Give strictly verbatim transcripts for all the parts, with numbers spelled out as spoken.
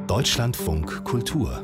Deutschlandfunk Kultur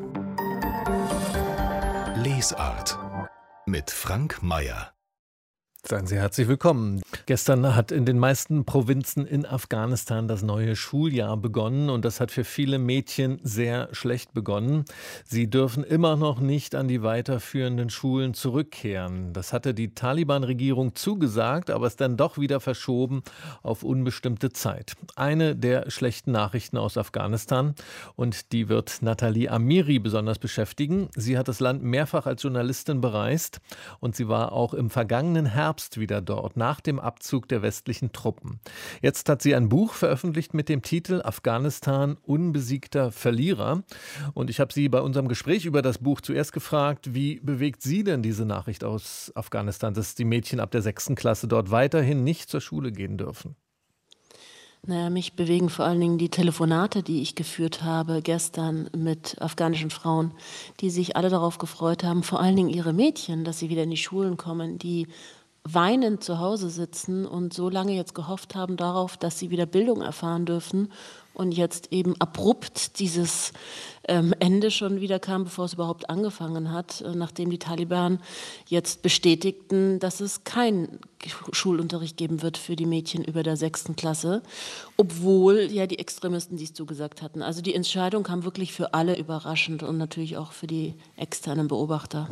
Lesart mit Frank Mayer. Seien Sie herzlich willkommen. Gestern hat in den meisten Provinzen in Afghanistan das neue Schuljahr begonnen und das hat für viele Mädchen sehr schlecht begonnen. Sie dürfen immer noch nicht an die weiterführenden Schulen zurückkehren. Das hatte die Taliban-Regierung zugesagt, aber ist dann doch wieder verschoben auf unbestimmte Zeit. Eine der schlechten Nachrichten aus Afghanistan, und die wird Nathalie Amiri besonders beschäftigen. Sie hat das Land mehrfach als Journalistin bereist und sie war auch im vergangenen Herbst wieder dort, nach dem Abzug der westlichen Truppen. Jetzt hat sie ein Buch veröffentlicht mit dem Titel Afghanistan, unbesiegter Verlierer. Und ich habe sie bei unserem Gespräch über das Buch zuerst gefragt, wie bewegt sie denn diese Nachricht aus Afghanistan, dass die Mädchen ab der sechsten Klasse dort weiterhin nicht zur Schule gehen dürfen? Naja, mich bewegen vor allen Dingen die Telefonate, die ich geführt habe gestern mit afghanischen Frauen, die sich alle darauf gefreut haben, vor allen Dingen ihre Mädchen, dass sie wieder in die Schulen kommen, die weinend zu Hause sitzen und so lange jetzt gehofft haben darauf, dass sie wieder Bildung erfahren dürfen und jetzt eben abrupt dieses ähm, Ende schon wieder kam, bevor es überhaupt angefangen hat, äh, nachdem die Taliban jetzt bestätigten, dass es keinen Schulunterricht geben wird für die Mädchen über der sechsten Klasse, obwohl ja die Extremisten dies zugesagt hatten. Also die Entscheidung kam wirklich für alle überraschend und natürlich auch für die externen Beobachter.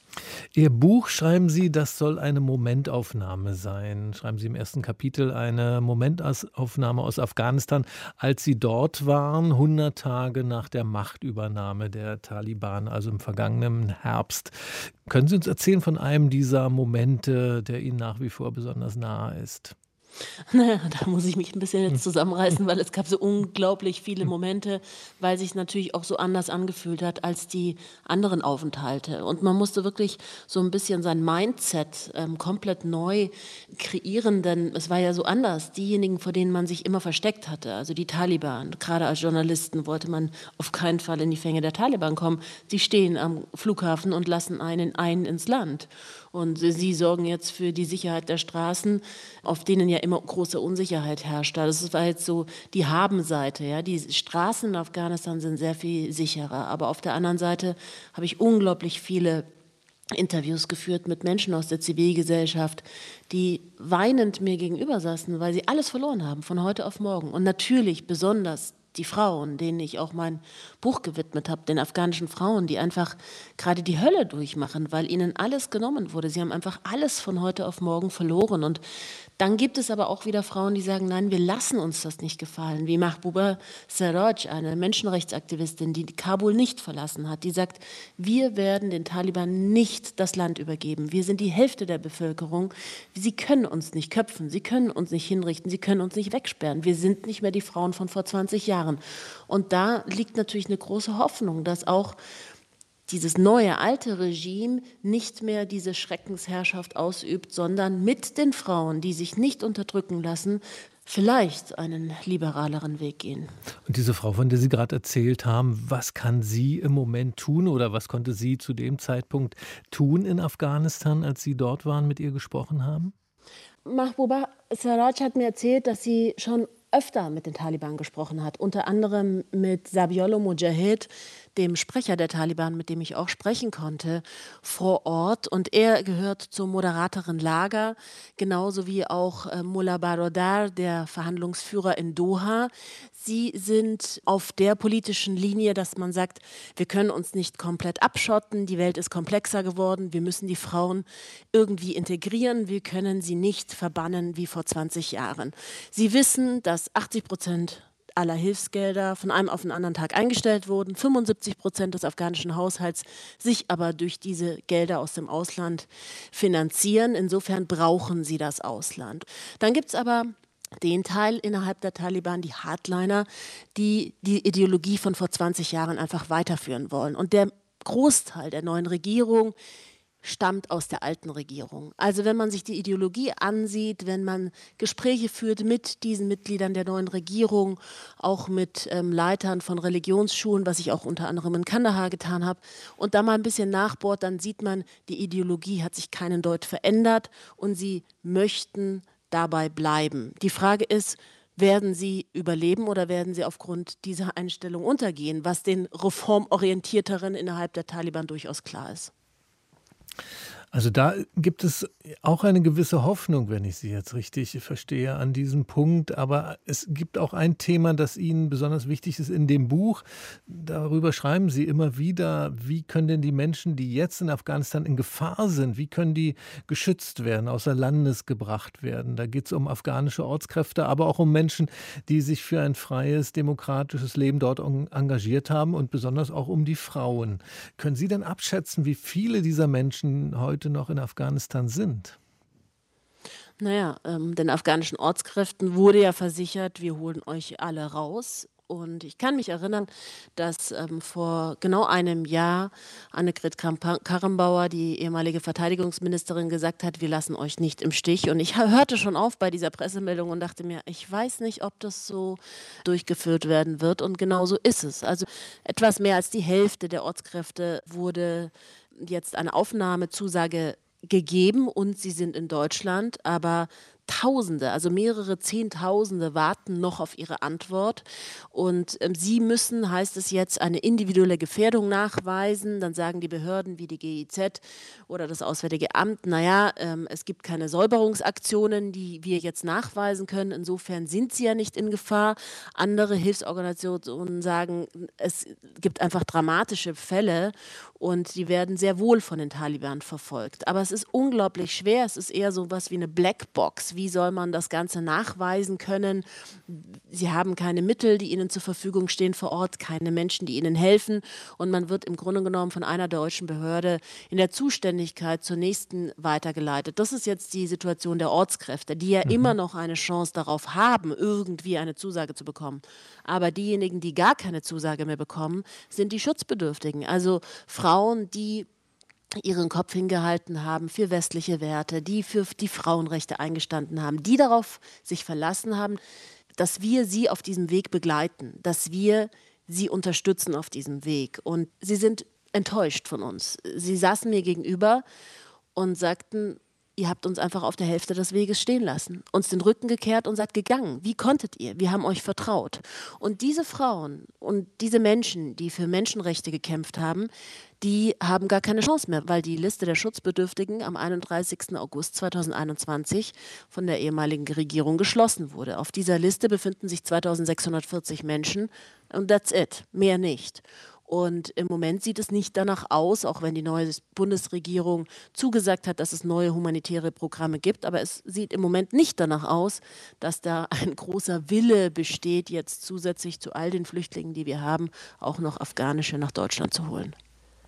Ihr Buch, schreiben Sie, das soll eine Momentaufnahme sein. Schreiben Sie im ersten Kapitel eine Momentaufnahme aus Afghanistan, als Sie dort waren, hundert Tage nach der Machtübernahme der Taliban, also im vergangenen Herbst. Können Sie uns erzählen von einem dieser Momente, der Ihnen nach wie vor besonders nahe ist? Naja, da muss ich mich ein bisschen jetzt zusammenreißen, weil es gab so unglaublich viele Momente, weil sich natürlich auch so anders angefühlt hat als die anderen Aufenthalte. Und man musste wirklich so ein bisschen sein Mindset ähm, komplett neu kreieren, denn es war ja so anders. Diejenigen, vor denen man sich immer versteckt hatte, also die Taliban, gerade als Journalisten wollte man auf keinen Fall in die Fänge der Taliban kommen. Sie stehen am Flughafen und lassen einen ein ins Land. Und sie sorgen jetzt für die Sicherheit der Straßen, auf denen ja immer große Unsicherheit herrscht. Das war jetzt so die Habenseite. Ja? Die Straßen in Afghanistan sind sehr viel sicherer. Aber auf der anderen Seite habe ich unglaublich viele Interviews geführt mit Menschen aus der Zivilgesellschaft, die weinend mir gegenüber saßen, weil sie alles verloren haben von heute auf morgen. Und natürlich besonders die Frauen, denen ich auch mein Buch gewidmet habe, den afghanischen Frauen, die einfach gerade die Hölle durchmachen, weil ihnen alles genommen wurde. Sie haben einfach alles von heute auf morgen verloren. Und dann gibt es aber auch wieder Frauen, die sagen, nein, wir lassen uns das nicht gefallen. Wie Mahbouba Saroj, eine Menschenrechtsaktivistin, die Kabul nicht verlassen hat, die sagt, wir werden den Taliban nicht das Land übergeben. Wir sind die Hälfte der Bevölkerung. Sie können uns nicht köpfen, sie können uns nicht hinrichten, sie können uns nicht wegsperren. Wir sind nicht mehr die Frauen von vor zwanzig Jahren. Und da liegt natürlich eine große Hoffnung, dass auch dieses neue, alte Regime nicht mehr diese Schreckensherrschaft ausübt, sondern mit den Frauen, die sich nicht unterdrücken lassen, vielleicht einen liberaleren Weg gehen. Und diese Frau, von der Sie gerade erzählt haben, was kann sie im Moment tun oder was konnte sie zu dem Zeitpunkt tun in Afghanistan, als Sie dort waren, mit ihr gesprochen haben? Mahbouba Saroj hat mir erzählt, dass sie schon öfter mit den Taliban gesprochen hat, unter anderem mit Zabiullah Mujahid, dem Sprecher der Taliban, mit dem ich auch sprechen konnte, vor Ort. Und er gehört zum moderateren Lager, genauso wie auch äh, Mullah Baradar, der Verhandlungsführer in Doha. Sie sind auf der politischen Linie, dass man sagt, wir können uns nicht komplett abschotten, die Welt ist komplexer geworden, wir müssen die Frauen irgendwie integrieren, wir können sie nicht verbannen wie vor zwanzig Jahren. Sie wissen, dass achtzig Prozent aller Hilfsgelder von einem auf den anderen Tag eingestellt wurden, fünfundsiebzig Prozent des afghanischen Haushalts sich aber durch diese Gelder aus dem Ausland finanzieren. Insofern brauchen sie das Ausland. Dann gibt es aber den Teil innerhalb der Taliban, die Hardliner, die die Ideologie von vor zwanzig Jahren einfach weiterführen wollen. Und der Großteil der neuen Regierung stammt aus der alten Regierung. Also wenn man sich die Ideologie ansieht, wenn man Gespräche führt mit diesen Mitgliedern der neuen Regierung, auch mit ähm, Leitern von Religionsschulen, was ich auch unter anderem in Kandahar getan habe, und da mal ein bisschen nachbohrt, dann sieht man, die Ideologie hat sich keinen Deut verändert und sie möchten dabei bleiben. Die Frage ist, Werden sie überleben oder werden sie aufgrund dieser Einstellung untergehen, was den Reformorientierteren innerhalb der Taliban durchaus klar ist? Also da gibt es auch eine gewisse Hoffnung, wenn ich Sie jetzt richtig verstehe, an diesem Punkt. Aber es gibt auch ein Thema, das Ihnen besonders wichtig ist in dem Buch. Darüber schreiben Sie immer wieder, wie können denn die Menschen, die jetzt in Afghanistan in Gefahr sind, wie können die geschützt werden, außer Landes gebracht werden? Da geht es um afghanische Ortskräfte, aber auch um Menschen, die sich für ein freies, demokratisches Leben dort en- engagiert haben und besonders auch um die Frauen. Können Sie denn abschätzen, wie viele dieser Menschen heute noch in Afghanistan sind? Naja, ähm, den afghanischen Ortskräften wurde ja versichert, wir holen euch alle raus. Und ich kann mich erinnern, dass ähm, vor genau einem Jahr Annegret Kramp-Karrenbauer, die ehemalige Verteidigungsministerin, gesagt hat, wir lassen euch nicht im Stich. Und ich hörte schon auf bei dieser Pressemeldung und dachte mir, ich weiß nicht, ob das so durchgeführt werden wird. Und genau so ist es. Also etwas mehr als die Hälfte der Ortskräfte wurde jetzt eine Aufnahmezusage gegeben und sie sind in Deutschland, aber Tausende, also mehrere Zehntausende warten noch auf ihre Antwort und ähm, sie müssen, heißt es jetzt, eine individuelle Gefährdung nachweisen. Dann sagen die Behörden wie die G I Z oder das Auswärtige Amt, naja, ähm, es gibt keine Säuberungsaktionen, die wir jetzt nachweisen können. Insofern sind sie ja nicht in Gefahr. Andere Hilfsorganisationen sagen, es gibt einfach dramatische Fälle und die werden sehr wohl von den Taliban verfolgt. Aber es ist unglaublich schwer. Es ist eher so was wie eine Blackbox. Wie soll man das Ganze nachweisen können? Sie haben keine Mittel, die ihnen zur Verfügung stehen vor Ort, keine Menschen, die ihnen helfen. Und man wird im Grunde genommen von einer deutschen Behörde in der Zuständigkeit zur nächsten weitergeleitet. Das ist jetzt die Situation der Ortskräfte, die ja Mhm. immer noch eine Chance darauf haben, irgendwie eine Zusage zu bekommen. Aber diejenigen, die gar keine Zusage mehr bekommen, sind die Schutzbedürftigen. Also Frauen, die ihren Kopf hingehalten haben für westliche Werte, die für die Frauenrechte eingestanden haben, die darauf sich verlassen haben, dass wir sie auf diesem Weg begleiten, dass wir sie unterstützen auf diesem Weg. Und sie sind enttäuscht von uns. Sie saßen mir gegenüber und sagten, ihr habt uns einfach auf der Hälfte des Weges stehen lassen, uns den Rücken gekehrt und seid gegangen. Wie konntet ihr? Wir haben euch vertraut. Und diese Frauen und diese Menschen, die für Menschenrechte gekämpft haben, die haben gar keine Chance mehr, weil die Liste der Schutzbedürftigen am einunddreißigsten August zweitausendeinundzwanzig von der ehemaligen Regierung geschlossen wurde. Auf dieser Liste befinden sich zweitausendsechshundertvierzig Menschen und that's it, mehr nicht. Und im Moment sieht es nicht danach aus, auch wenn die neue Bundesregierung zugesagt hat, dass es neue humanitäre Programme gibt. Aber es sieht im Moment nicht danach aus, dass da ein großer Wille besteht, jetzt zusätzlich zu all den Flüchtlingen, die wir haben, auch noch Afghanische nach Deutschland zu holen.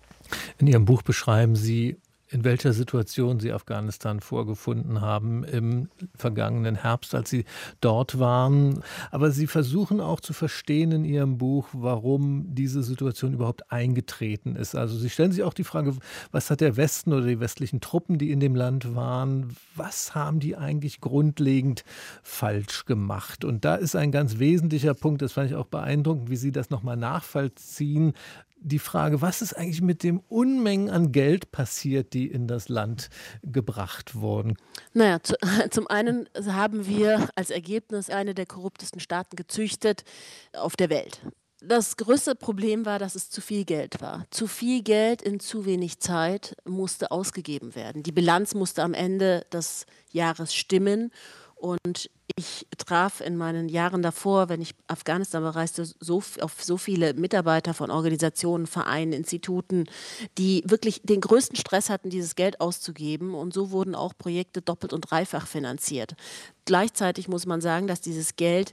In Ihrem Buch beschreiben Sie, in welcher Situation Sie Afghanistan vorgefunden haben im vergangenen Herbst, als Sie dort waren. Aber Sie versuchen auch zu verstehen in Ihrem Buch, warum diese Situation überhaupt eingetreten ist. Also Sie stellen sich auch die Frage, was hat der Westen oder die westlichen Truppen, die in dem Land waren, was haben die eigentlich grundlegend falsch gemacht? Und da ist ein ganz wesentlicher Punkt, das fand ich auch beeindruckend, wie Sie das nochmal nachvollziehen, die Frage, was ist eigentlich mit dem Unmengen an Geld passiert, die in das Land gebracht wurden? Naja, zu, zum einen haben wir als Ergebnis eine der korruptesten Staaten gezüchtet auf der Welt. Das größte Problem war, dass es zu viel Geld war. Zu viel Geld in zu wenig Zeit musste ausgegeben werden. Die Bilanz musste am Ende des Jahres stimmen. Und ich traf in meinen Jahren davor, wenn ich Afghanistan bereiste, so, auf so viele Mitarbeiter von Organisationen, Vereinen, Instituten, die wirklich den größten Stress hatten, dieses Geld auszugeben. Und so wurden auch Projekte doppelt und dreifach finanziert. Gleichzeitig muss man sagen, dass dieses Geld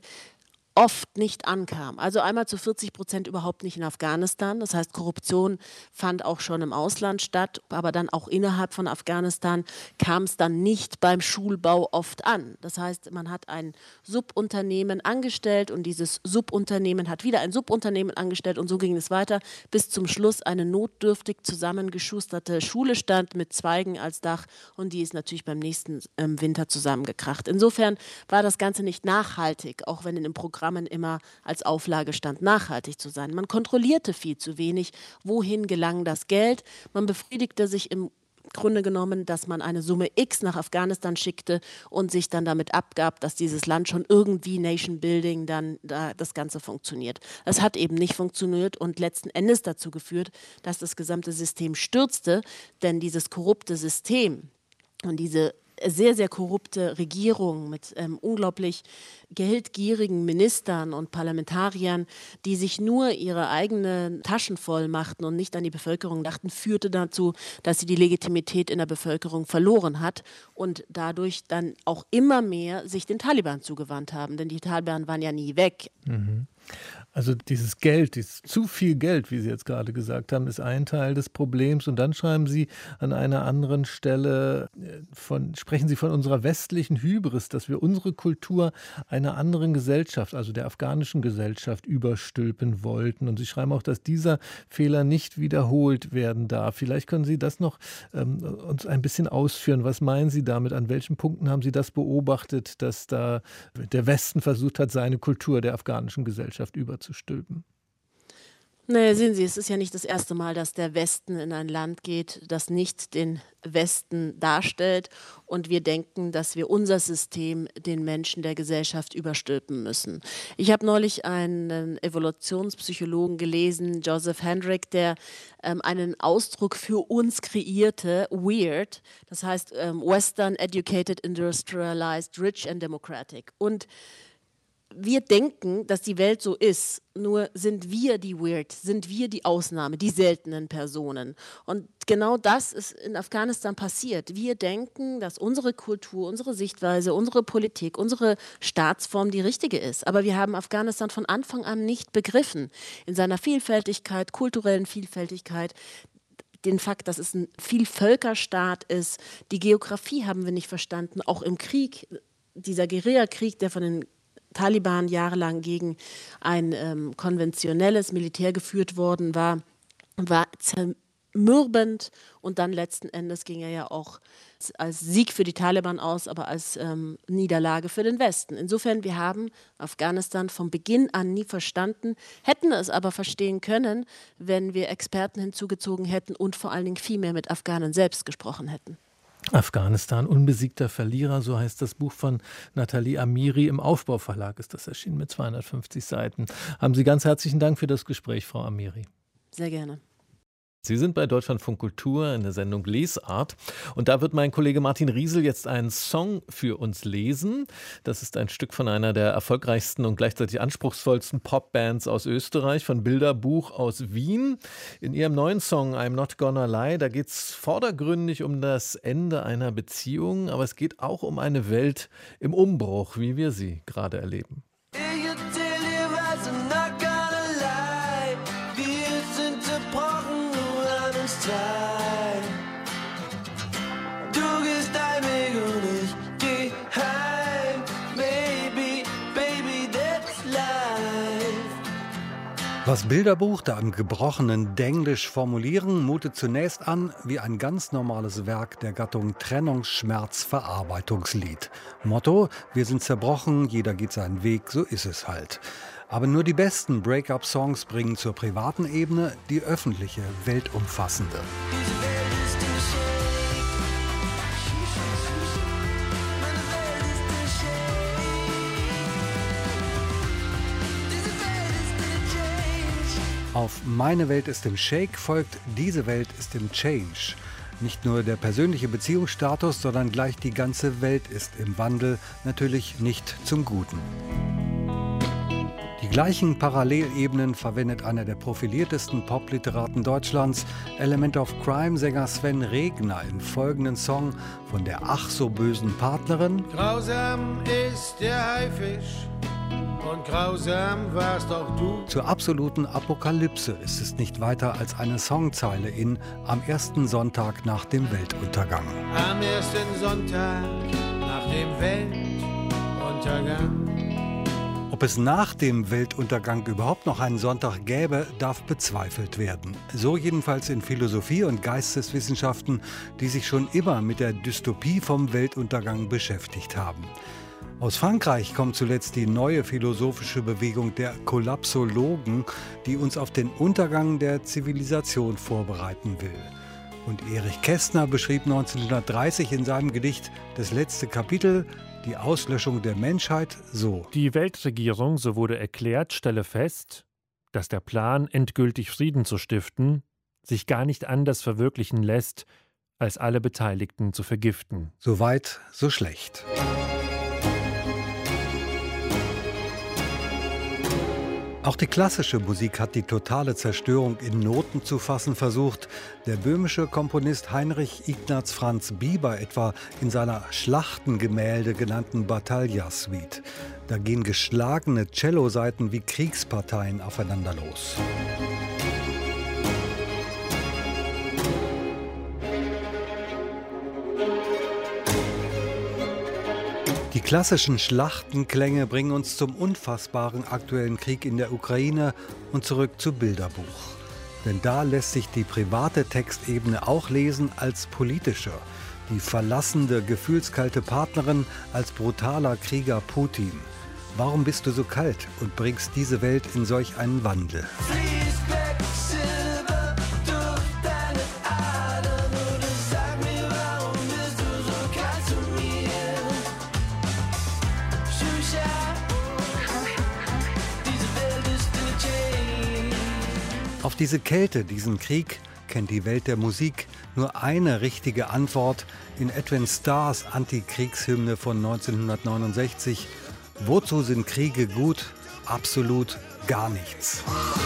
oft nicht ankam. Also einmal zu vierzig Prozent überhaupt nicht in Afghanistan. Das heißt, Korruption fand auch schon im Ausland statt, aber dann auch innerhalb von Afghanistan kam es dann nicht beim Schulbau oft an. Das heißt, man hat ein Subunternehmen angestellt und dieses Subunternehmen hat wieder ein Subunternehmen angestellt und so ging es weiter, bis zum Schluss eine notdürftig zusammengeschusterte Schule stand mit Zweigen als Dach und die ist natürlich beim nächsten ähm, Winter zusammengekracht. Insofern war das Ganze nicht nachhaltig, auch wenn in dem Programm immer als Auflage stand, nachhaltig zu sein. Man kontrollierte viel zu wenig, wohin gelang das Geld. Man befriedigte sich im Grunde genommen, dass man eine Summe X nach Afghanistan schickte und sich dann damit abgab, dass dieses Land schon irgendwie Nation Building dann da das Ganze funktioniert. Es hat eben nicht funktioniert und letzten Endes dazu geführt, dass das gesamte System stürzte, denn dieses korrupte System und diese sehr, sehr korrupte Regierung mit ähm, unglaublich geldgierigen Ministern und Parlamentariern, die sich nur ihre eigenen Taschen voll machten und nicht an die Bevölkerung dachten, führte dazu, dass sie die Legitimität in der Bevölkerung verloren hat und dadurch dann auch immer mehr sich den Taliban zugewandt haben, denn die Taliban waren ja nie weg. Mhm. Also dieses Geld, dieses zu viel Geld, wie Sie jetzt gerade gesagt haben, ist ein Teil des Problems. Und dann schreiben Sie an einer anderen Stelle, von, sprechen Sie von unserer westlichen Hybris, dass wir unsere Kultur einer anderen Gesellschaft, also der afghanischen Gesellschaft, überstülpen wollten. Und Sie schreiben auch, dass dieser Fehler nicht wiederholt werden darf. Vielleicht können Sie das noch ähm, uns ein bisschen ausführen. Was meinen Sie damit? An welchen Punkten haben Sie das beobachtet, dass da der Westen versucht hat, seine Kultur der afghanischen Gesellschaft überzustülpen? Naja, sehen Sie, es ist ja nicht das erste Mal, dass der Westen in ein Land geht, das nicht den Westen darstellt und wir denken, dass wir unser System den Menschen der Gesellschaft überstülpen müssen. Ich habe neulich einen Evolutionspsychologen gelesen, Joseph Hendrick, der ähm, einen Ausdruck für uns kreierte, weird, das heißt ähm, Western, Educated, Industrialized, Rich and Democratic. Und wir denken, dass die Welt so ist, nur sind wir die Weird, sind wir die Ausnahme, die seltenen Personen. Und genau das ist in Afghanistan passiert. Wir denken, dass unsere Kultur, unsere Sichtweise, unsere Politik, unsere Staatsform die richtige ist. Aber wir haben Afghanistan von Anfang an nicht begriffen. In seiner Vielfältigkeit, kulturellen Vielfältigkeit, den Fakt, dass es ein Vielvölkerstaat ist. Die Geografie haben wir nicht verstanden, auch im Krieg, dieser Guerillakrieg, der von den Taliban jahrelang gegen ein ähm, konventionelles Militär geführt worden war, war zermürbend und dann letzten Endes ging er ja auch als Sieg für die Taliban aus, aber als ähm, Niederlage für den Westen. Insofern, wir haben Afghanistan von Beginn an nie verstanden, hätten es aber verstehen können, wenn wir Experten hinzugezogen hätten und vor allen Dingen viel mehr mit Afghanen selbst gesprochen hätten. Afghanistan, unbesiegter Verlierer, so heißt das Buch von Nathalie Amiri. Im Aufbau-Verlag ist das erschienen mit zweihundertfünfzig Seiten. Haben Sie ganz herzlichen Dank für das Gespräch, Frau Amiri. Sehr gerne. Sie sind bei Deutschlandfunk Kultur in der Sendung Lesart und da wird mein Kollege Martin Riesel jetzt einen Song für uns lesen. Das ist ein Stück von einer der erfolgreichsten und gleichzeitig anspruchsvollsten Popbands aus Österreich, von Bilderbuch aus Wien. In ihrem neuen Song I'm Not Gonna Lie, da geht es vordergründig um das Ende einer Beziehung, aber es geht auch um eine Welt im Umbruch, wie wir sie gerade erleben. Du gehst dein Weg und ich geh heim, baby, baby, that's life. Was Bilderbuch da im gebrochenen Denglisch formulieren, mutet zunächst an wie ein ganz normales Werk der Gattung Trennungsschmerz-Verarbeitungslied. Motto: Wir sind zerbrochen, jeder geht seinen Weg, so ist es halt. Aber nur die besten Break-up-Songs bringen zur privaten Ebene die öffentliche, weltumfassende. Auf Meine Welt ist im Shake folgt Diese Welt ist im Change. Nicht nur der persönliche Beziehungsstatus, sondern gleich die ganze Welt ist im Wandel, natürlich nicht zum Guten. Die gleichen Parallelebenen verwendet einer der profiliertesten Popliteraten Deutschlands, Element of Crime-Sänger Sven Regner, im folgenden Song von der ach so bösen Partnerin. Grausam ist der Haifisch und grausam warst auch du. Zur absoluten Apokalypse ist es nicht weiter als eine Songzeile in Am ersten Sonntag nach dem Weltuntergang. Am ersten Sonntag nach dem Weltuntergang. Ob es nach dem Weltuntergang überhaupt noch einen Sonntag gäbe, darf bezweifelt werden. So jedenfalls in Philosophie und Geisteswissenschaften, die sich schon immer mit der Dystopie vom Weltuntergang beschäftigt haben. Aus Frankreich kommt zuletzt die neue philosophische Bewegung der Kollapsologen, die uns auf den Untergang der Zivilisation vorbereiten will. Und Erich Kästner beschrieb neunzehnhundertdreißig in seinem Gedicht Das letzte Kapitel die Auslöschung der Menschheit so. Die Weltregierung, so wurde erklärt, stelle fest, dass der Plan, endgültig Frieden zu stiften, sich gar nicht anders verwirklichen lässt, als alle Beteiligten zu vergiften. So weit, so schlecht. Auch die klassische Musik hat die totale Zerstörung in Noten zu fassen versucht. Der böhmische Komponist Heinrich Ignaz Franz Bieber etwa in seiner Schlachtengemälde genannten Battaglia-Suite. Da gehen geschlagene Cellosaiten wie Kriegsparteien aufeinander los. Die klassischen Schlachtenklänge bringen uns zum unfassbaren aktuellen Krieg in der Ukraine und zurück zu Bilderbuch. Denn da lässt sich die private Textebene auch lesen als politische. Die verlassende, gefühlskalte Partnerin als brutaler Krieger Putin. Warum bist du so kalt und bringst diese Welt in solch einen Wandel? Auf diese Kälte, diesen Krieg, kennt die Welt der Musik nur eine richtige Antwort in Edwin Starrs Antikriegshymne von neunzehnhundertneunundsechzig. Wozu sind Kriege gut? Absolut gar nichts.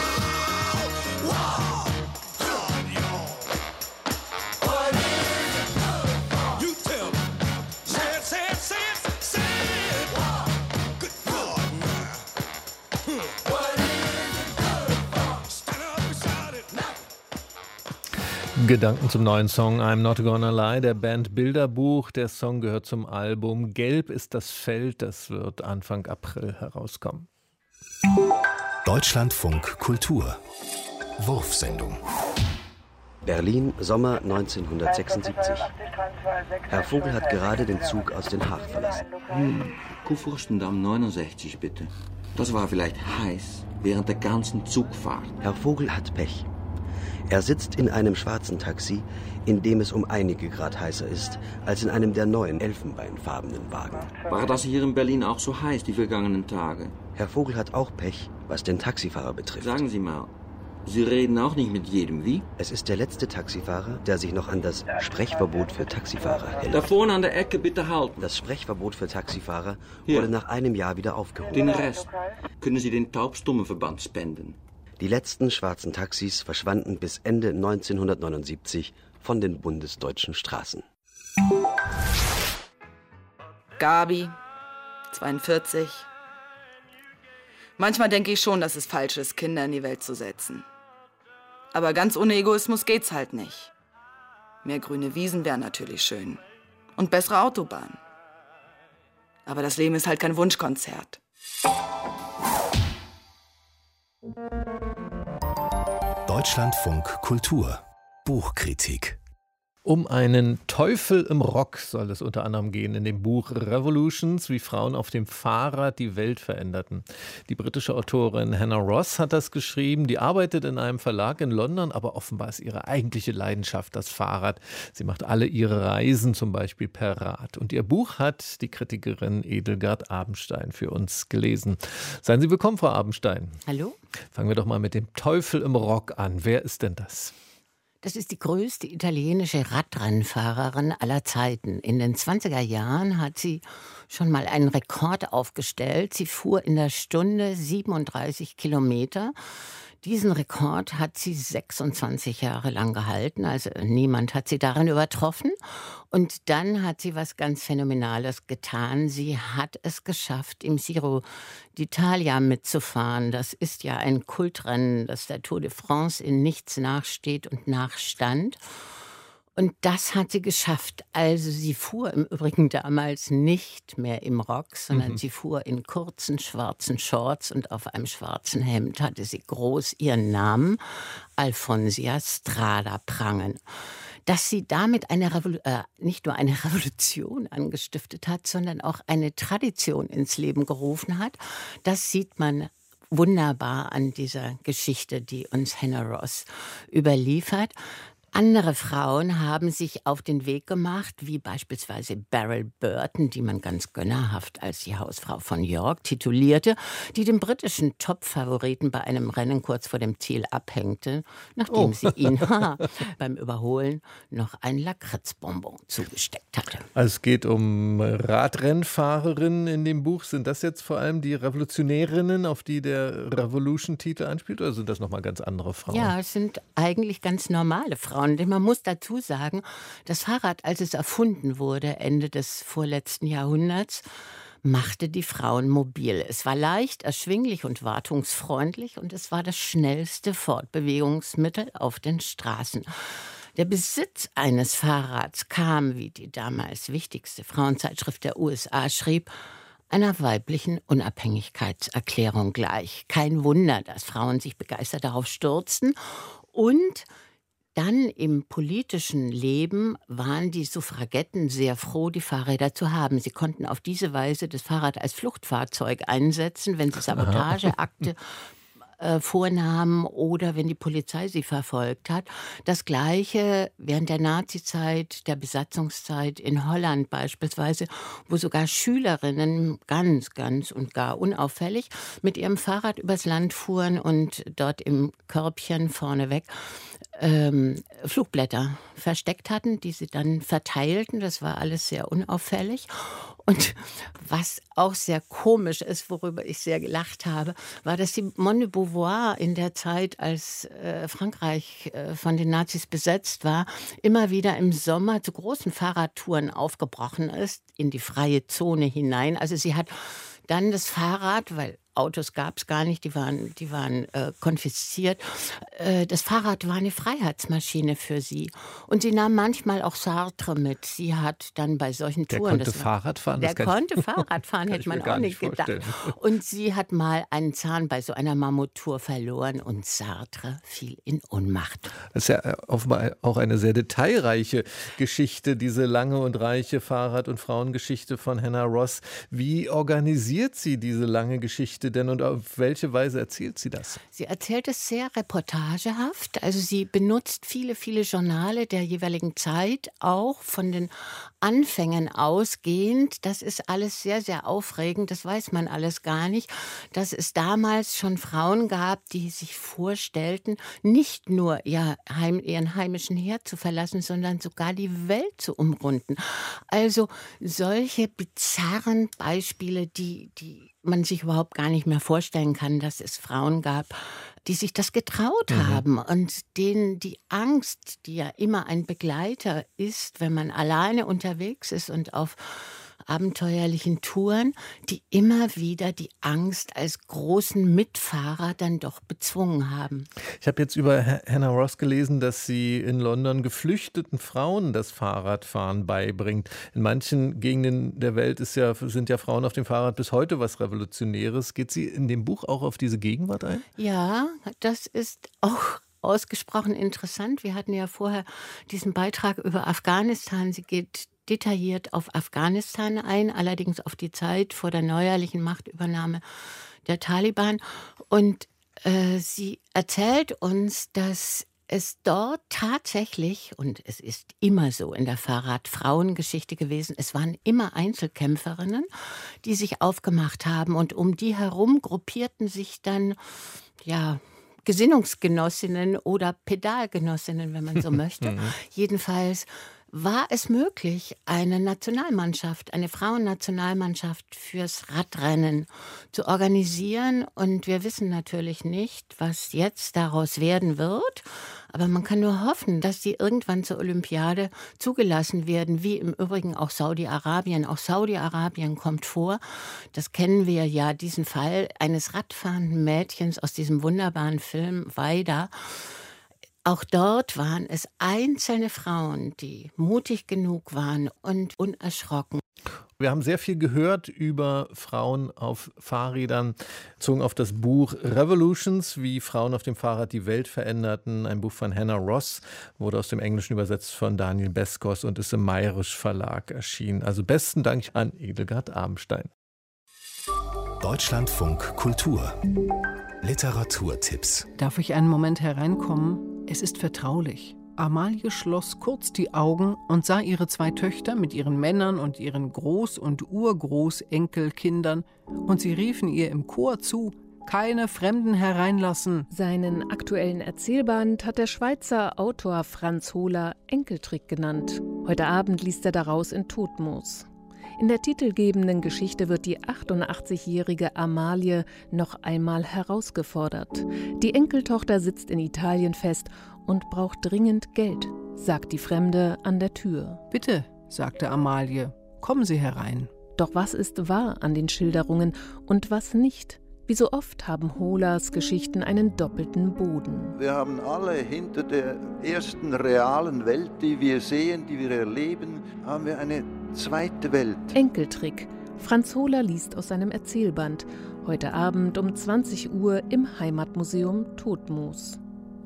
Gedanken zum neuen Song I'm Not Gonna Lie der Band Bilderbuch. Der Song gehört zum Album Gelb ist das Feld. Das wird Anfang April herauskommen. Deutschlandfunk Kultur. Wurfsendung. Berlin, Sommer neunzehnhundertsechsundsiebzig. Herr Vogel hat gerade den Zug aus Den Haag verlassen. Hm, Kurfürstendamm neunundsechzig bitte. Das war vielleicht heiß während der ganzen Zugfahrt. Herr Vogel hat Pech. Er sitzt in einem schwarzen Taxi, in dem es um einige Grad heißer ist als in einem der neuen elfenbeinfarbenen Wagen. War das hier in Berlin auch so heiß die vergangenen Tage? Herr Vogel hat auch Pech, was den Taxifahrer betrifft. Sagen Sie mal, Sie reden auch nicht mit jedem, wie? Es ist der letzte Taxifahrer, der sich noch an das Sprechverbot für Taxifahrer hält. Da vorne an der Ecke bitte halten. Das Sprechverbot für Taxifahrer Hier. wurde nach einem Jahr wieder aufgehoben. Den Rest können Sie den Taubstummenverband spenden. Die letzten schwarzen Taxis verschwanden bis Ende neunzehnhundertneunundsiebzig von den bundesdeutschen Straßen. Gabi, zweiundvierzig. Manchmal denke ich schon, dass es falsch ist, Kinder in die Welt zu setzen. Aber ganz ohne Egoismus geht's halt nicht. Mehr grüne Wiesen wären natürlich schön. Und bessere Autobahnen. Aber das Leben ist halt kein Wunschkonzert. Deutschlandfunk Kultur. Buchkritik. Um einen Teufel im Rock soll es unter anderem gehen in dem Buch Revolutions, wie Frauen auf dem Fahrrad die Welt veränderten. Die britische Autorin Hannah Ross hat das geschrieben. Die arbeitet in einem Verlag in London, aber offenbar ist ihre eigentliche Leidenschaft das Fahrrad. Sie macht alle ihre Reisen zum Beispiel per Rad. Und ihr Buch hat die Kritikerin Edelgard Abenstein für uns gelesen. Seien Sie willkommen, Frau Abenstein. Hallo. Fangen wir doch mal mit dem Teufel im Rock an. Wer ist denn das? Das ist die größte italienische Radrennfahrerin aller Zeiten. In den zwanziger Jahren hat sie schon mal einen Rekord aufgestellt. Sie fuhr in der Stunde siebenunddreißig Kilometer. Diesen Rekord hat sie sechsundzwanzig Jahre lang gehalten, also niemand hat sie darin übertroffen. Und dann hat sie was ganz Phänomenales getan. Sie hat es geschafft, im Giro d'Italia mitzufahren. Das ist ja ein Kultrennen, das der Tour de France in nichts nachsteht und nachstand. Und das hat sie geschafft. Also sie fuhr im Übrigen damals nicht mehr im Rock, sondern mhm. sie fuhr in kurzen schwarzen Shorts und auf einem schwarzen Hemd hatte sie groß ihren Namen Alfonsia Strada prangen. Dass sie damit eine Revol- äh, nicht nur eine Revolution angestiftet hat, sondern auch eine Tradition ins Leben gerufen hat, das sieht man wunderbar an dieser Geschichte, die uns Hannah Ross überliefert. Andere Frauen haben sich auf den Weg gemacht, wie beispielsweise Beryl Burton, die man ganz gönnerhaft als die Hausfrau von York titulierte, die den britischen Top-Favoriten bei einem Rennen kurz vor dem Ziel abhängte, nachdem oh. sie ihn beim Überholen noch ein Lakritzbonbon zugesteckt hatte. Also es geht um Radrennfahrerinnen in dem Buch. Sind das jetzt vor allem die Revolutionärinnen, auf die der Revolution-Titel anspielt, oder sind das nochmal ganz andere Frauen? Ja, es sind eigentlich ganz normale Frauen. Denn man muss dazu sagen, das Fahrrad, als es erfunden wurde, Ende des vorletzten Jahrhunderts, machte die Frauen mobil. Es war leicht, erschwinglich und wartungsfreundlich und es war das schnellste Fortbewegungsmittel auf den Straßen. Der Besitz eines Fahrrads kam, wie die damals wichtigste Frauenzeitschrift der U S A schrieb, einer weiblichen Unabhängigkeitserklärung gleich. Kein Wunder, dass Frauen sich begeistert darauf stürzten. Und dann im politischen Leben waren die Suffragetten sehr froh, die Fahrräder zu haben. Sie konnten auf diese Weise das Fahrrad als Fluchtfahrzeug einsetzen, wenn sie Sabotageakte äh, vornahmen oder wenn die Polizei sie verfolgt hat. Das Gleiche während der Nazizeit, der Besatzungszeit in Holland beispielsweise, wo sogar Schülerinnen ganz, ganz und gar unauffällig mit ihrem Fahrrad übers Land fuhren und dort im Körbchen vorneweg Ähm, Flugblätter versteckt hatten, die sie dann verteilten. Das war alles sehr unauffällig. Und was auch sehr komisch ist, worüber ich sehr gelacht habe, war, dass Simone de Beauvoir in der Zeit, als äh, Frankreich äh, von den Nazis besetzt war, immer wieder im Sommer zu großen Fahrradtouren aufgebrochen ist, in die freie Zone hinein. Also sie hat dann das Fahrrad, weil Autos gab es gar nicht, die waren, die waren äh, konfisziert. Äh, das Fahrrad war eine Freiheitsmaschine für sie. Und sie nahm manchmal auch Sartre mit. Sie hat dann bei solchen der Touren... Konnte das Fahrrad fahren? Der konnte Fahrrad fahren, hätte man auch nicht gedacht. Und sie hat mal einen Zahn bei so einer Mammuttour verloren und Sartre fiel in Ohnmacht. Das ist ja offenbar auch eine sehr detailreiche Geschichte, diese lange und reiche Fahrrad- und Frauengeschichte von Hannah Ross. Wie organisiert sie diese lange Geschichte denn und auf welche Weise erzählt sie das? Sie erzählt es sehr reportagehaft. Also sie benutzt viele, viele Journale der jeweiligen Zeit, auch von den Anfängen ausgehend. Das ist alles sehr, sehr aufregend. Das weiß man alles gar nicht. Dass es damals schon Frauen gab, die sich vorstellten, nicht nur ihr Heim, ihren heimischen Herd zu verlassen, sondern sogar die Welt zu umrunden. Also solche bizarren Beispiele, die, die man sich überhaupt gar nicht mehr vorstellen kann, dass es Frauen gab, die sich das getraut mhm. haben und denen die Angst, die ja immer ein Begleiter ist, wenn man alleine unterwegs ist und auf abenteuerlichen Touren, die immer wieder die Angst als großen Mitfahrer dann doch bezwungen haben. Ich habe jetzt über Hannah Ross gelesen, dass sie in London geflüchteten Frauen das Fahrradfahren beibringt. In manchen Gegenden der Welt ist ja, sind ja Frauen auf dem Fahrrad bis heute was Revolutionäres. Geht sie in dem Buch auch auf diese Gegenwart ein? Ja, das ist auch ausgesprochen interessant. Wir hatten ja vorher diesen Beitrag über Afghanistan. Sie geht detailliert auf Afghanistan ein, allerdings auf die Zeit vor der neuerlichen Machtübernahme der Taliban. Und äh, sie erzählt uns, dass es dort tatsächlich, und es ist immer so in der Fahrrad-Frauengeschichte gewesen, es waren immer Einzelkämpferinnen, die sich aufgemacht haben und um die herum gruppierten sich dann, ja, Gesinnungsgenossinnen oder Pedalgenossinnen, wenn man so möchte. Jedenfalls war es möglich, eine Nationalmannschaft, eine Frauennationalmannschaft fürs Radrennen zu organisieren. Und wir wissen natürlich nicht, was jetzt daraus werden wird. Aber man kann nur hoffen, dass die irgendwann zur Olympiade zugelassen werden, wie im Übrigen auch Saudi-Arabien. Auch Saudi-Arabien kommt vor. Das kennen wir ja, diesen Fall eines radfahrenden Mädchens aus diesem wunderbaren Film Vaida. Auch dort waren es einzelne Frauen, die mutig genug waren und unerschrocken. Wir haben sehr viel gehört über Frauen auf Fahrrädern, bezogen auf das Buch Revolutions, wie Frauen auf dem Fahrrad die Welt veränderten. Ein Buch von Hannah Ross, wurde aus dem Englischen übersetzt von Daniel Beskos und ist im Mayrisch Verlag erschienen. Also besten Dank an Edelgard Abendstein. Deutschlandfunk Kultur. Literaturtipps. Darf ich einen Moment hereinkommen? Es ist vertraulich. Amalie schloss kurz die Augen und sah ihre zwei Töchter mit ihren Männern und ihren Groß- und Urgroßenkelkindern, und sie riefen ihr im Chor zu: Keine Fremden hereinlassen. Seinen aktuellen Erzählband hat der Schweizer Autor Franz Hohler Enkeltrick genannt. Heute Abend liest er daraus in Todmus. In der titelgebenden Geschichte wird die achtundachtzigjährige Amalie noch einmal herausgefordert. Die Enkeltochter sitzt in Italien fest und braucht dringend Geld, sagt die Fremde an der Tür. Bitte, sagte Amalie, kommen Sie herein. Doch was ist wahr an den Schilderungen und was nicht? Wie so oft haben Hohlers Geschichten einen doppelten Boden. Wir haben alle hinter der ersten realen Welt, die wir sehen, die wir erleben, haben wir eine zweite Welt. Enkeltrick. Franz Hohler liest aus seinem Erzählband. Heute Abend um zwanzig Uhr im Heimatmuseum Todmus.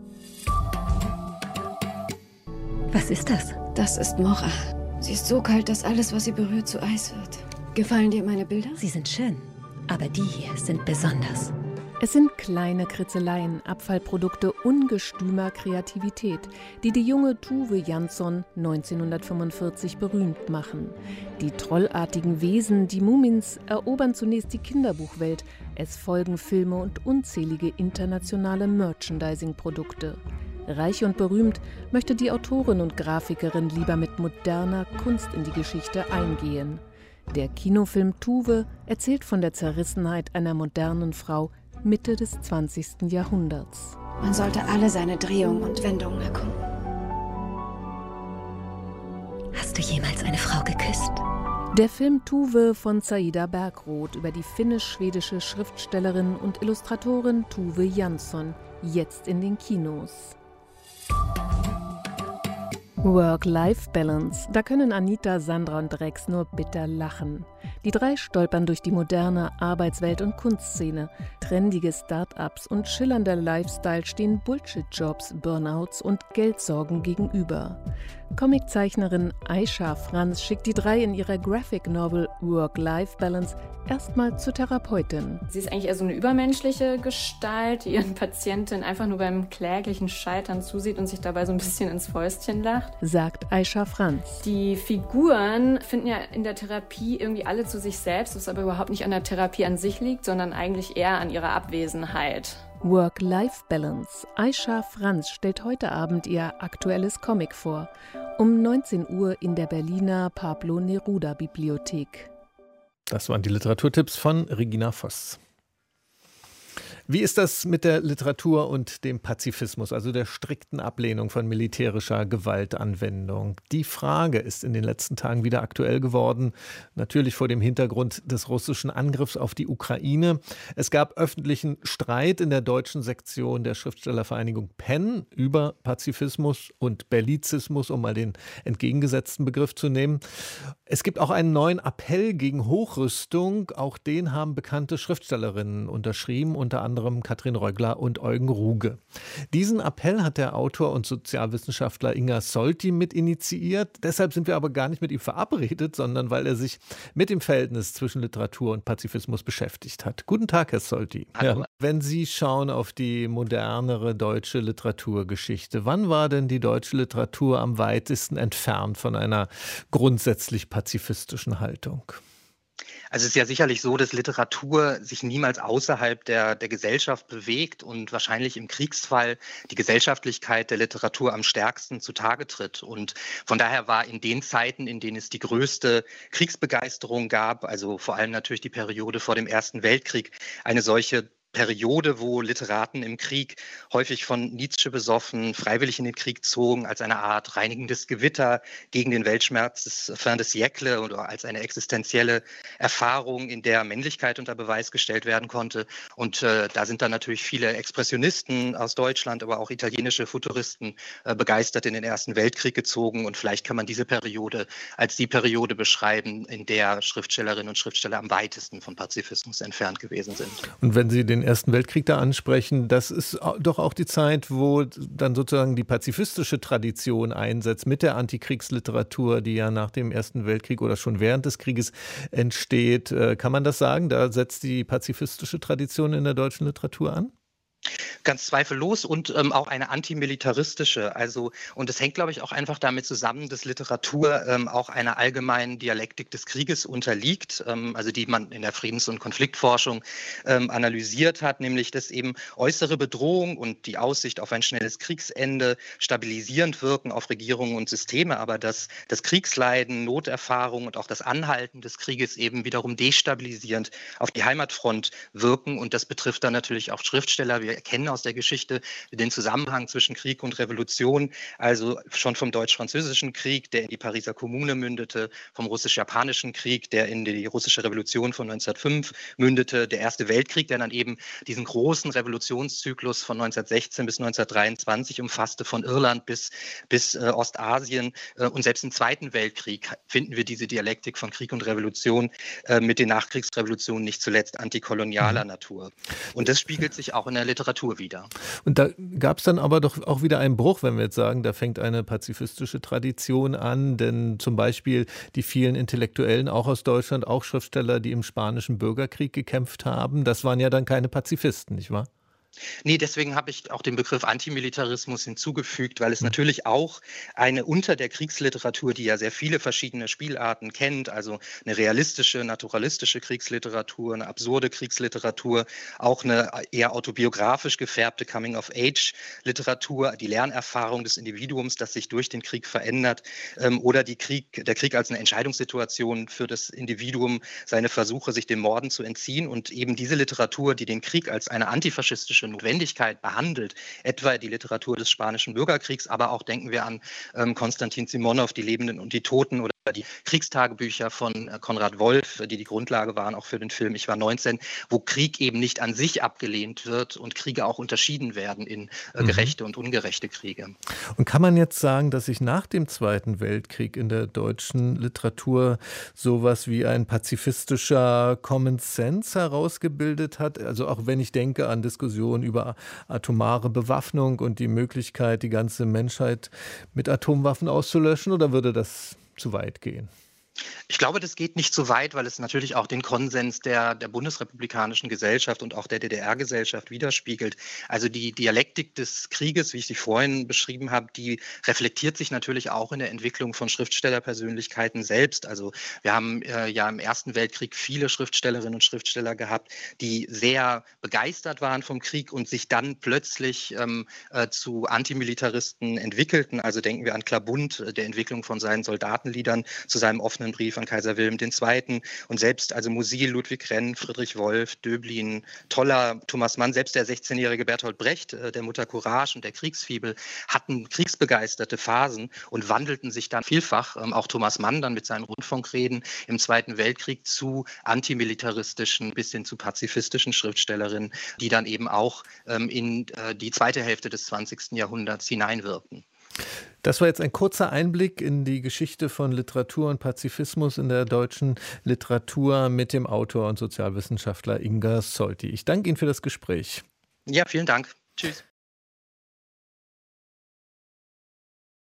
Was ist das? Das ist Mora. Sie ist so kalt, dass alles, was sie berührt, zu Eis wird. Gefallen dir meine Bilder? Sie sind schön, aber die hier sind besonders. Es sind kleine Kritzeleien, Abfallprodukte ungestümer Kreativität, die die junge Tuve Jansson neunzehnhundertfünfundvierzig berühmt machen. Die trollartigen Wesen, die Mumins, erobern zunächst die Kinderbuchwelt. Es folgen Filme und unzählige internationale Merchandising-Produkte. Reich und berühmt möchte die Autorin und Grafikerin lieber mit moderner Kunst in die Geschichte eingehen. Der Kinofilm Tuve erzählt von der Zerrissenheit einer modernen Frau Mitte des zwanzigsten Jahrhunderts. Man sollte alle seine Drehungen und Wendungen erkunden. Hast du jemals eine Frau geküsst? Der Film Tuve von Saida Bergroth über die finnisch-schwedische Schriftstellerin und Illustratorin Tuve Jansson, jetzt in den Kinos. Work-Life-Balance, da können Anita, Sandra und Rex nur bitter lachen. Die drei stolpern durch die moderne Arbeitswelt und Kunstszene. Trendige Start-ups und schillernder Lifestyle stehen Bullshit-Jobs, Burnouts und Geldsorgen gegenüber. Comiczeichnerin Aisha Franz schickt die drei in ihrer Graphic Novel Work-Life-Balance erstmal zur Therapeutin. Sie ist eigentlich eher so eine übermenschliche Gestalt, die ihren Patientinnen einfach nur beim kläglichen Scheitern zusieht und sich dabei so ein bisschen ins Fäustchen lacht, sagt Aisha Franz. Die Figuren finden ja in der Therapie irgendwie alle zu sich selbst, was aber überhaupt nicht an der Therapie an sich liegt, sondern eigentlich eher an ihrer Abwesenheit. Work-Life-Balance. Aisha Franz stellt heute Abend ihr aktuelles Comic vor. Um neunzehn Uhr in der Berliner Pablo Neruda Bibliothek. Das waren die Literaturtipps von Regina Voss. Wie ist das mit der Literatur und dem Pazifismus, also der strikten Ablehnung von militärischer Gewaltanwendung? Die Frage ist in den letzten Tagen wieder aktuell geworden, natürlich vor dem Hintergrund des russischen Angriffs auf die Ukraine. Es gab öffentlichen Streit in der deutschen Sektion der Schriftstellervereinigung Penn über Pazifismus und Bellizismus, um mal den entgegengesetzten Begriff zu nehmen. Es gibt auch einen neuen Appell gegen Hochrüstung, auch den haben bekannte Schriftstellerinnen unterschrieben, unter anderem anderem Katrin Reugler und Eugen Ruge. Diesen Appell hat der Autor und Sozialwissenschaftler Inga Solti mit initiiert. Deshalb sind wir aber gar nicht mit ihm verabredet, sondern weil er sich mit dem Verhältnis zwischen Literatur und Pazifismus beschäftigt hat. Guten Tag, Herr Solti. Ja, wenn Sie schauen auf die modernere deutsche Literaturgeschichte, wann war denn die deutsche Literatur am weitesten entfernt von einer grundsätzlich pazifistischen Haltung? Also es ist ja sicherlich so, dass Literatur sich niemals außerhalb der, der Gesellschaft bewegt und wahrscheinlich im Kriegsfall die Gesellschaftlichkeit der Literatur am stärksten zutage tritt. Und von daher war in den Zeiten, in denen es die größte Kriegsbegeisterung gab, also vor allem natürlich die Periode vor dem Ersten Weltkrieg, eine solche Periode, wo Literaten im Krieg häufig von Nietzsche besoffen, freiwillig in den Krieg zogen, als eine Art reinigendes Gewitter gegen den Weltschmerz des Fin de siècle oder als eine existenzielle Erfahrung, in der Männlichkeit unter Beweis gestellt werden konnte. Und äh, da sind dann natürlich viele Expressionisten aus Deutschland, aber auch italienische Futuristen äh, begeistert in den Ersten Weltkrieg gezogen. Und vielleicht kann man diese Periode als die Periode beschreiben, in der Schriftstellerinnen und Schriftsteller am weitesten vom Pazifismus entfernt gewesen sind. Und wenn Sie den Ersten Weltkrieg da ansprechen, das ist doch auch die Zeit, wo dann sozusagen die pazifistische Tradition einsetzt mit der Antikriegsliteratur, die ja nach dem Ersten Weltkrieg oder schon während des Krieges entsteht. Kann man das sagen? Da setzt die pazifistische Tradition in der deutschen Literatur an? Ganz zweifellos und ähm, auch eine antimilitaristische. Also, und es hängt, glaube ich, auch einfach damit zusammen, dass Literatur ähm, auch einer allgemeinen Dialektik des Krieges unterliegt, ähm, also die man in der Friedens- und Konfliktforschung ähm, analysiert hat, nämlich dass eben äußere Bedrohung und die Aussicht auf ein schnelles Kriegsende stabilisierend wirken auf Regierungen und Systeme, aber dass das Kriegsleiden, Noterfahrung und auch das Anhalten des Krieges eben wiederum destabilisierend auf die Heimatfront wirken. Und das betrifft dann natürlich auch Schriftsteller. Wir erkennen aus der Geschichte den Zusammenhang zwischen Krieg und Revolution, also schon vom Deutsch-Französischen Krieg, der in die Pariser Kommune mündete, vom Russisch-Japanischen Krieg, der in die russische Revolution von neunzehnhundertfünf mündete, der Erste Weltkrieg, der dann eben diesen großen Revolutionszyklus von neunzehnhundertsechzehn bis neunzehnhundertdreiundzwanzig umfasste, von Irland bis, bis äh, Ostasien. Äh, und selbst im Zweiten Weltkrieg finden wir diese Dialektik von Krieg und Revolution äh, mit den Nachkriegsrevolutionen, nicht zuletzt antikolonialer Natur. Und das spiegelt sich auch in der Literatur wieder. Und da gab es dann aber doch auch wieder einen Bruch, wenn wir jetzt sagen, da fängt eine pazifistische Tradition an, denn zum Beispiel die vielen Intellektuellen, auch aus Deutschland, auch Schriftsteller, die im Spanischen Bürgerkrieg gekämpft haben, das waren ja dann keine Pazifisten, nicht wahr? Nee, deswegen habe ich auch den Begriff Antimilitarismus hinzugefügt, weil es natürlich auch eine unter der Kriegsliteratur, die ja sehr viele verschiedene Spielarten kennt, also eine realistische, naturalistische Kriegsliteratur, eine absurde Kriegsliteratur, auch eine eher autobiografisch gefärbte Coming-of-Age-Literatur, die Lernerfahrung des Individuums, das sich durch den Krieg verändert, ähm, oder die Krieg, der Krieg als eine Entscheidungssituation für das Individuum, seine Versuche, sich dem Morden zu entziehen, und eben diese Literatur, die den Krieg als eine antifaschistische Notwendigkeit behandelt, etwa die Literatur des Spanischen Bürgerkriegs, aber auch denken wir an ähm, Konstantin Simonow, Die Lebenden und die Toten, oder die Kriegstagebücher von äh, Konrad Wolf, die die Grundlage waren auch für den Film Ich war neunzehn, wo Krieg eben nicht an sich abgelehnt wird und Kriege auch unterschieden werden in äh, gerechte mhm. und ungerechte Kriege. Und kann man jetzt sagen, dass sich nach dem Zweiten Weltkrieg in der deutschen Literatur sowas wie ein pazifistischer Common Sense herausgebildet hat? Also auch wenn ich denke an Diskussionen über atomare Bewaffnung und die Möglichkeit, die ganze Menschheit mit Atomwaffen auszulöschen, oder würde das zu weit gehen? Ich glaube, das geht nicht so weit, weil es natürlich auch den Konsens der, der bundesrepublikanischen Gesellschaft und auch der D D R-Gesellschaft widerspiegelt. Also die Dialektik des Krieges, wie ich sie vorhin beschrieben habe, die reflektiert sich natürlich auch in der Entwicklung von Schriftstellerpersönlichkeiten selbst. Also wir haben äh, ja im Ersten Weltkrieg viele Schriftstellerinnen und Schriftsteller gehabt, die sehr begeistert waren vom Krieg und sich dann plötzlich ähm, äh, zu Antimilitaristen entwickelten. Also denken wir an Klabund, äh, der Entwicklung von seinen Soldatenliedern zu seinem offenen Brief an Kaiser Wilhelm der Zweite. Und selbst also Musil, Ludwig Renn, Friedrich Wolf, Döblin, Toller, Thomas Mann, selbst der sechzehnjährige Bertolt Brecht, der Mutter Courage und der Kriegsfibel, hatten kriegsbegeisterte Phasen und wandelten sich dann vielfach, auch Thomas Mann dann mit seinen Rundfunkreden im Zweiten Weltkrieg, zu antimilitaristischen bis hin zu pazifistischen Schriftstellerinnen, die dann eben auch in die zweite Hälfte des zwanzigsten Jahrhunderts hineinwirkten. Das war jetzt ein kurzer Einblick in die Geschichte von Literatur und Pazifismus in der deutschen Literatur mit dem Autor und Sozialwissenschaftler Inga Solti. Ich danke Ihnen für das Gespräch. Ja, vielen Dank. Tschüss.